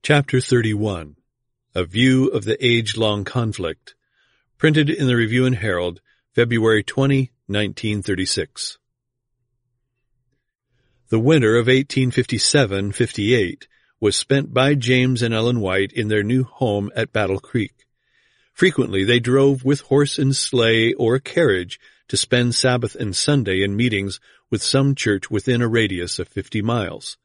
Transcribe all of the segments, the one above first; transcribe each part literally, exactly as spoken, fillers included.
Chapter thirty-one. A View of the Age-Long Conflict. Printed in the Review and Herald, February twentieth, nineteen thirty-six. The winter of eighteen fifty-seven fifty-eight was spent by James and Ellen White in their new home at Battle Creek. Frequently they drove with horse and sleigh or carriage to spend Sabbath and Sunday in meetings with some church within a radius of fifty miles.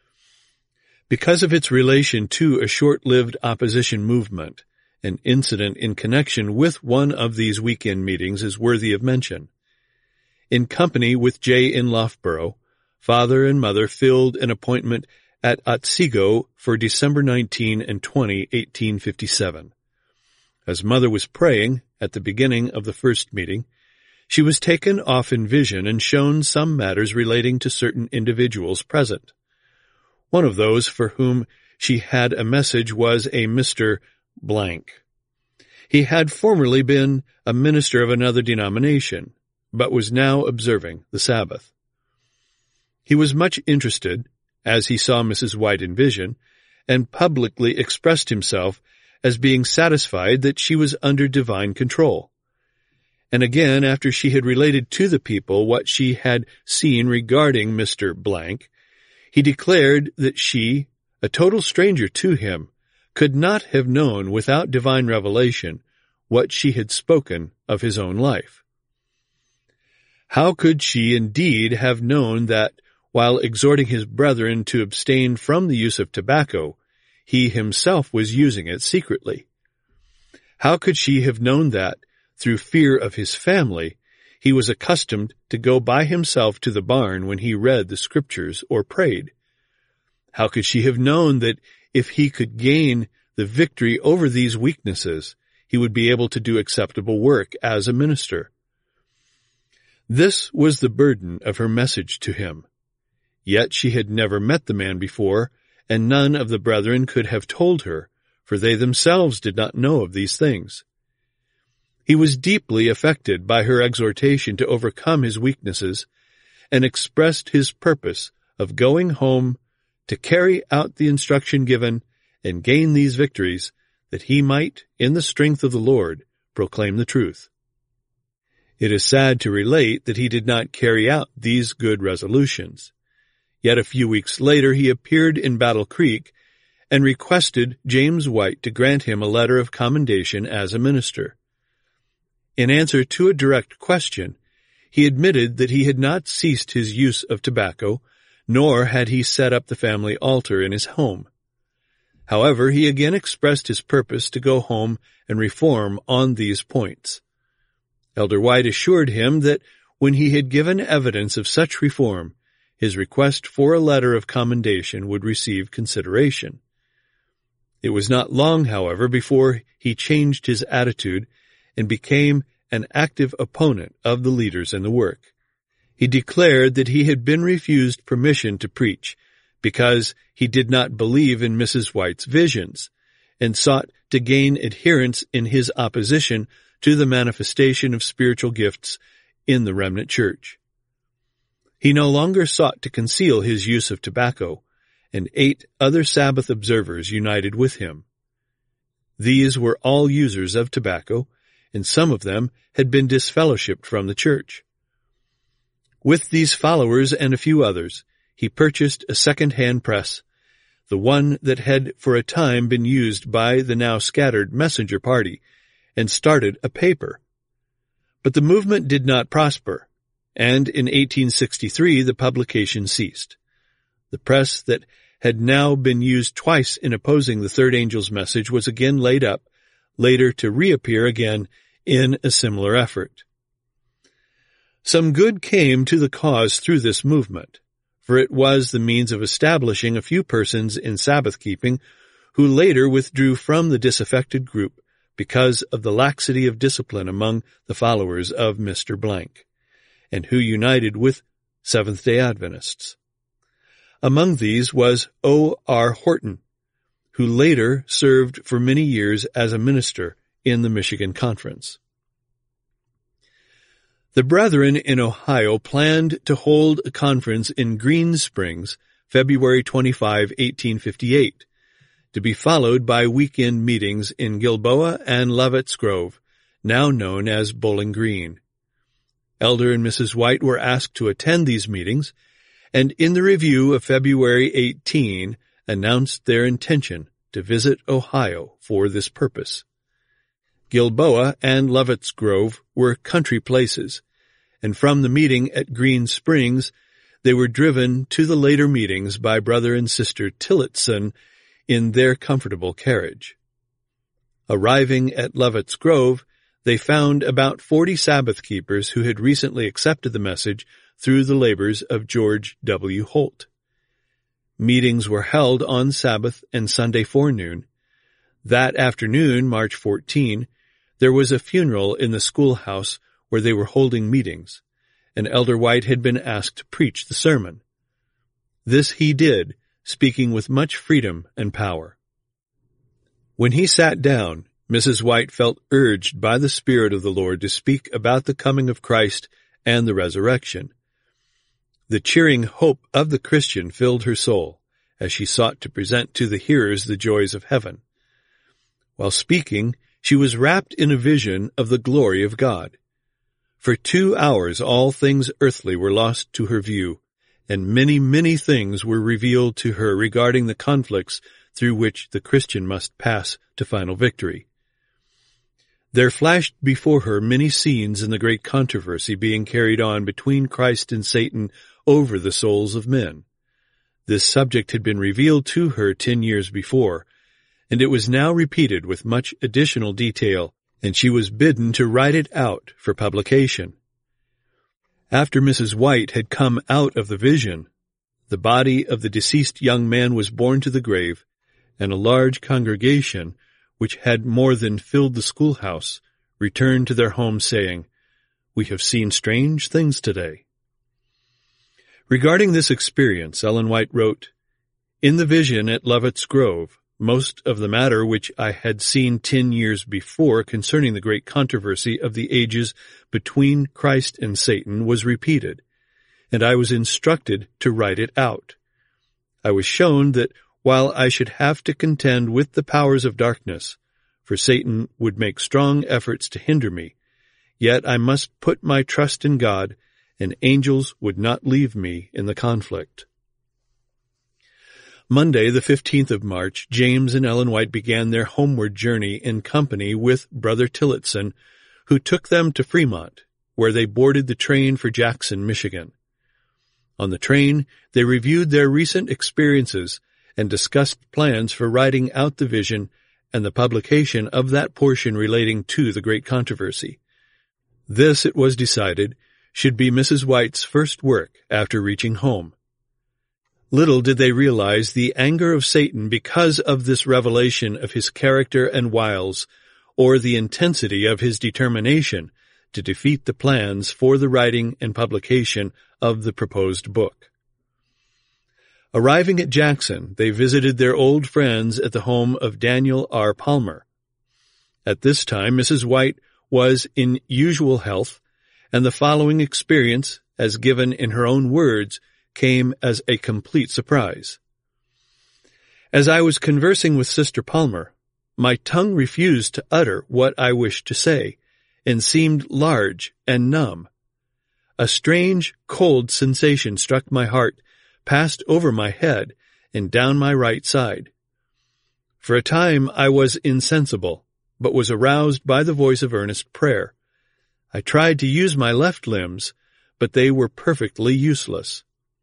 Because of its relation to a short-lived opposition movement, an incident in connection with one of these weekend meetings is worthy of mention. In company with Jay in Loughborough, father and mother filled an appointment at Otsego for December nineteenth and twentieth, eighteen fifty-seven. As mother was praying at the beginning of the first meeting, she was taken off in vision and shown some matters relating to certain individuals present. One of those for whom she had a message was a Mister Blank. He had formerly been a minister of another denomination, but was now observing the Sabbath. He was much interested, as he saw Missus White in vision, and publicly expressed himself as being satisfied that she was under divine control. And again, after she had related to the people what she had seen regarding Mister Blank, he declared that she, a total stranger to him, could not have known without divine revelation what she had spoken of his own life. How could she indeed have known that, while exhorting his brethren to abstain from the use of tobacco, he himself was using it secretly? How could she have known that, through fear of his family, he was accustomed to go by himself to the barn when he read the Scriptures or prayed? How could she have known that if he could gain the victory over these weaknesses, he would be able to do acceptable work as a minister? This was the burden of her message to him. Yet she had never met the man before, and none of the brethren could have told her, for they themselves did not know of these things. He was deeply affected by her exhortation to overcome his weaknesses, and expressed his purpose of going home to carry out the instruction given and gain these victories, that he might, in the strength of the Lord, proclaim the truth. It is sad to relate that he did not carry out these good resolutions. Yet a few weeks later he appeared in Battle Creek and requested James White to grant him a letter of commendation as a minister. In answer to a direct question, he admitted that he had not ceased his use of tobacco, nor had he set up the family altar in his home. However, he again expressed his purpose to go home and reform on these points. Elder White assured him that when he had given evidence of such reform, his request for a letter of commendation would receive consideration. It was not long, however, before he changed his attitude and became an active opponent of the leaders in the work. He declared that he had been refused permission to preach because he did not believe in Missus White's visions, and sought to gain adherents in his opposition to the manifestation of spiritual gifts in the remnant church. He no longer sought to conceal his use of tobacco, and eight other Sabbath observers united with him. These were all users of tobacco, and some of them had been disfellowshipped from the church. With these followers and a few others, he purchased a second-hand press, the one that had for a time been used by the now scattered messenger party, and started a paper. But the movement did not prosper, and in eighteen sixty-three the publication ceased. The press that had now been used twice in opposing the third angel's message was again laid up, later to reappear again in a similar effort. Some good came to the cause through this movement, for it was the means of establishing a few persons in Sabbath-keeping who later withdrew from the disaffected group because of the laxity of discipline among the followers of Mister Blank, and who united with Seventh-day Adventists. Among these was O R Horton, who later served for many years as a minister in the Michigan Conference. The brethren in Ohio planned to hold a conference in Green Springs, February twenty-fifth, eighteen fifty-eight, to be followed by weekend meetings in Gilboa and Lovett's Grove, now known as Bowling Green. Elder and Missus White were asked to attend these meetings, and in the review of February eighteenth announced their intention to visit Ohio for this purpose. Gilboa and Lovett's Grove were country places, and from the meeting at Green Springs, they were driven to the later meetings by Brother and Sister Tillotson in their comfortable carriage. Arriving at Lovett's Grove, they found about forty Sabbath keepers who had recently accepted the message through the labors of George W. Holt. Meetings were held on Sabbath and Sunday forenoon. That afternoon, March fourteenth, there was a funeral in the schoolhouse where they were holding meetings, and Elder White had been asked to preach the sermon. This he did, speaking with much freedom and power. When he sat down, Missus White felt urged by the Spirit of the Lord to speak about the coming of Christ and the resurrection. The cheering hope of the Christian filled her soul as she sought to present to the hearers the joys of heaven. While speaking, she was wrapped in a vision of the glory of God. For two hours all things earthly were lost to her view, and many, many things were revealed to her regarding the conflicts through which the Christian must pass to final victory. There flashed before her many scenes in the great controversy being carried on between Christ and Satan over the souls of men. This subject had been revealed to her ten years before, and it was now repeated with much additional detail, and she was bidden to write it out for publication. After Missus White had come out of the vision, the body of the deceased young man was borne to the grave, and a large congregation, which had more than filled the schoolhouse, returned to their homes saying, "We have seen strange things today." Regarding this experience, Ellen White wrote, "In the vision at Lovett's Grove, most of the matter which I had seen ten years before concerning the great controversy of the ages between Christ and Satan was repeated, and I was instructed to write it out. I was shown that while I should have to contend with the powers of darkness, for Satan would make strong efforts to hinder me, yet I must put my trust in God, and angels would not leave me in the conflict." Monday, the fifteenth of March, James and Ellen White began their homeward journey in company with Brother Tillotson, who took them to Fremont, where they boarded the train for Jackson, Michigan. On the train, they reviewed their recent experiences and discussed plans for writing out the vision and the publication of that portion relating to the great controversy. This, it was decided, should be Missus White's first work after reaching home. Little did they realize the anger of Satan because of this revelation of his character and wiles, or the intensity of his determination to defeat the plans for the writing and publication of the proposed book. Arriving at Jackson, they visited their old friends at the home of Daniel R. Palmer. At this time, Missus White was in usual health, and the following experience, as given in her own words, came as a complete surprise. As I was conversing with Sister Palmer, my tongue refused to utter what I wished to say, and seemed large and numb. A strange, cold sensation struck my heart, passed over my head, and down my right side. For a time I was insensible, but was aroused by the voice of earnest prayer. I tried to use my left limbs, but they were perfectly useless.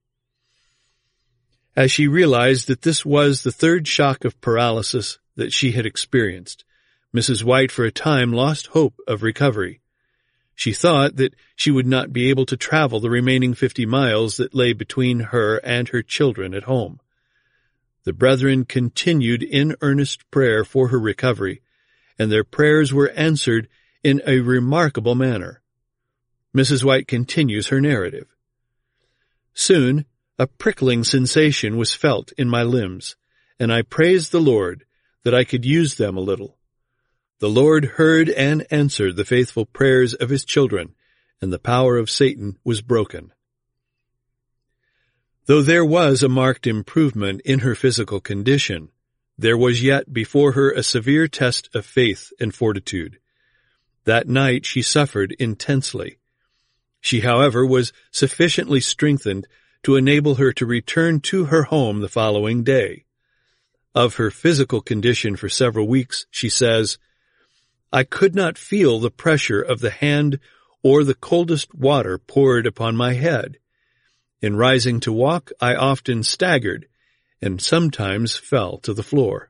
As she realized that this was the third shock of paralysis that she had experienced, Missus White for a time lost hope of recovery. She thought that she would not be able to travel the remaining fifty miles that lay between her and her children at home. The brethren continued in earnest prayer for her recovery, and their prayers were answered in a remarkable manner. Missus White continues her narrative. Soon, a prickling sensation was felt in my limbs, and I praised the Lord that I could use them a little. The Lord heard and answered the faithful prayers of his children, and the power of Satan was broken. Though there was a marked improvement in her physical condition, there was yet before her a severe test of faith and fortitude. That night she suffered intensely. She, however, was sufficiently strengthened to enable her to return to her home the following day. Of her physical condition for several weeks, she says, "I could not feel the pressure of the hand or the coldest water poured upon my head. In rising to walk, I often staggered, and sometimes fell to the floor."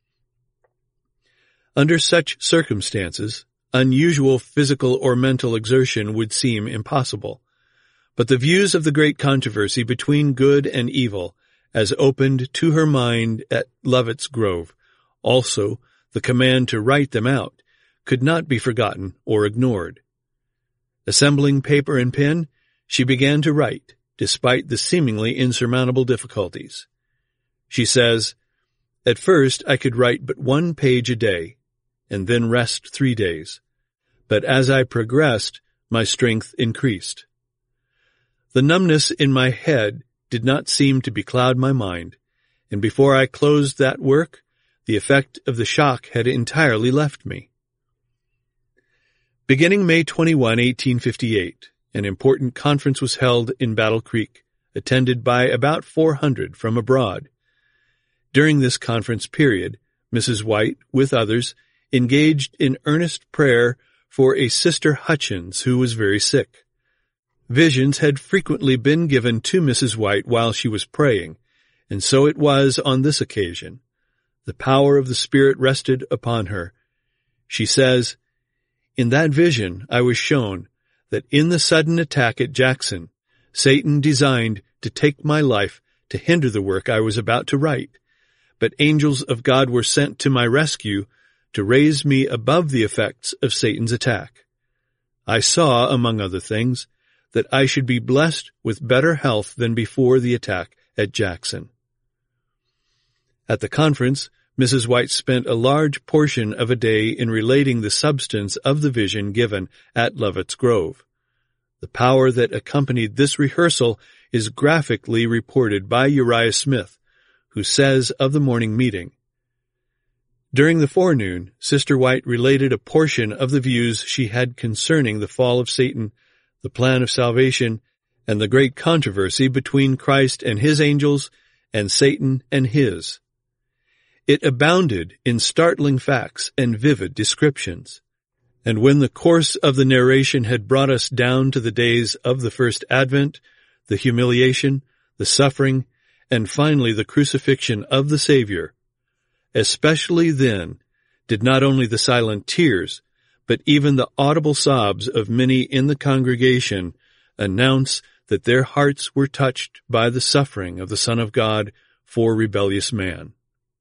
Under such circumstances, unusual physical or mental exertion would seem impossible. But the views of the great controversy between good and evil, as opened to her mind at Lovett's Grove, also the command to write them out, could not be forgotten or ignored. Assembling paper and pen, she began to write, despite the seemingly insurmountable difficulties. She says, "At first I could write but one page a day, and then rest three days. But as I progressed, my strength increased. The numbness in my head did not seem to becloud my mind, and before I closed that work, the effect of the shock had entirely left me." Beginning May twenty-first, eighteen fifty-eight, an important conference was held in Battle Creek, attended by about four hundred from abroad. During this conference period, Missus White, with others, engaged in earnest prayer for a Sister Hutchins who was very sick. Visions had frequently been given to Missus White while she was praying, and so it was on this occasion. The power of the Spirit rested upon her. She says, "In that vision I was shown that in the sudden attack at Jackson, Satan designed to take my life to hinder the work I was about to write, but angels of God were sent to my rescue to raise me above the effects of Satan's attack. I saw, among other things, that I should be blessed with better health than before the attack at Jackson." At the conference, Missus White spent a large portion of a day in relating the substance of the vision given at Lovett's Grove. The power that accompanied this rehearsal is graphically reported by Uriah Smith, who says of the morning meeting, "During the forenoon, Sister White related a portion of the views she had concerning the fall of Satan, the plan of salvation, and the great controversy between Christ and his angels, and Satan and his. It abounded in startling facts and vivid descriptions. And when the course of the narration had brought us down to the days of the first Advent, the humiliation, the suffering, and finally the crucifixion of the Savior, especially then did not only the silent tears, but even the audible sobs of many in the congregation announce that their hearts were touched by the suffering of the Son of God for rebellious man."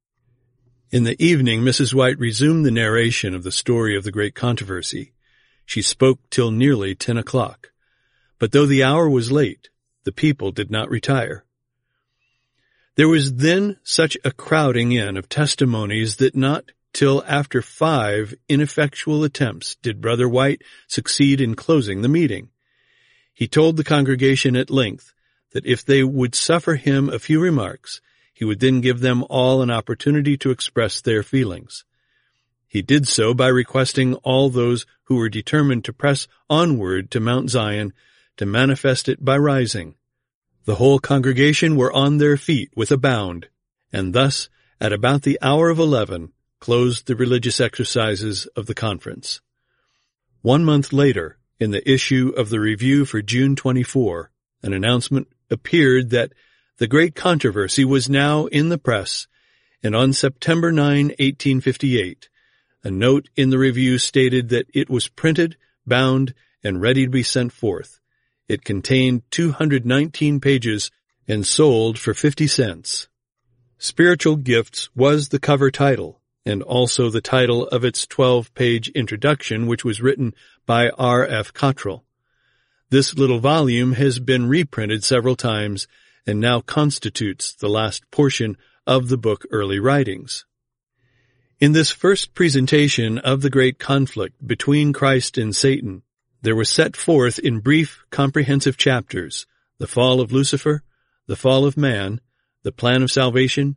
In the evening, Missus White resumed the narration of the story of the great controversy. She spoke till nearly ten o'clock. But though the hour was late, the people did not retire. There was then such a crowding in of testimonies that not till after five ineffectual attempts did Brother White succeed in closing the meeting. He told the congregation at length that if they would suffer him a few remarks, he would then give them all an opportunity to express their feelings. He did so by requesting all those who were determined to press onward to Mount Zion to manifest it by rising. The whole congregation were on their feet with a bound, and thus, at about the hour of eleven, closed the religious exercises of the conference. One month later, in the issue of the Review for June twenty-fourth, an announcement appeared that the great controversy was now in the press, and on September ninth, eighteen fifty-eight, a note in the Review stated that it was printed, bound, and ready to be sent forth. It contained two hundred nineteen pages and sold for fifty cents. Spiritual Gifts was the cover title, and also the title of its twelve-page introduction, which was written by R F Cottrell. This little volume has been reprinted several times and now constitutes the last portion of the book Early Writings. In this first presentation of the great conflict between Christ and Satan, there was set forth in brief, comprehensive chapters the fall of Lucifer, the fall of man, the plan of salvation,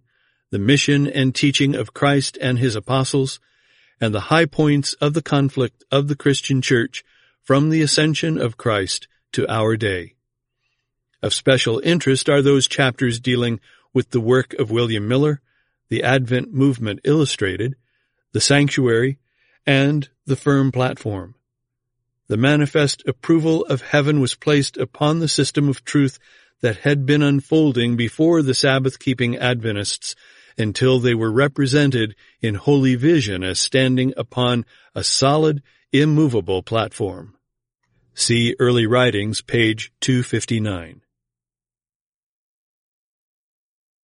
the mission and teaching of Christ and his apostles, and the high points of the conflict of the Christian Church from the ascension of Christ to our day. Of special interest are those chapters dealing with the work of William Miller, the Advent Movement Illustrated, the Sanctuary, and the Firm Platform. The manifest approval of heaven was placed upon the system of truth that had been unfolding before the Sabbath-keeping Adventists until they were represented in holy vision as standing upon a solid, immovable platform. See Early Writings, page two fifty-nine.